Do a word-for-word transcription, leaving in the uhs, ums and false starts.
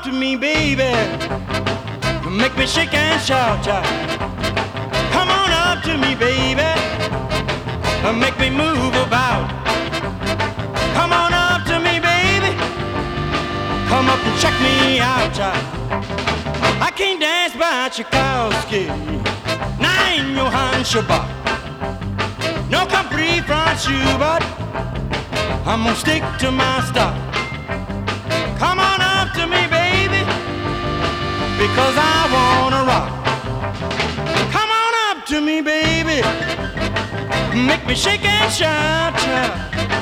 to me, baby. Make me shake and shout, child. Come on up to me, baby. Make me move about. Come on up to me, baby. Come up and check me out, child. I can't dance by Tchaikovsky, nine Johann Schubert, no Capri from Schubert. I'm gonna stick to my stuff. Come on up to me, baby, because I wanna rock. Come on up to me, baby. Make me shake and shout, shout.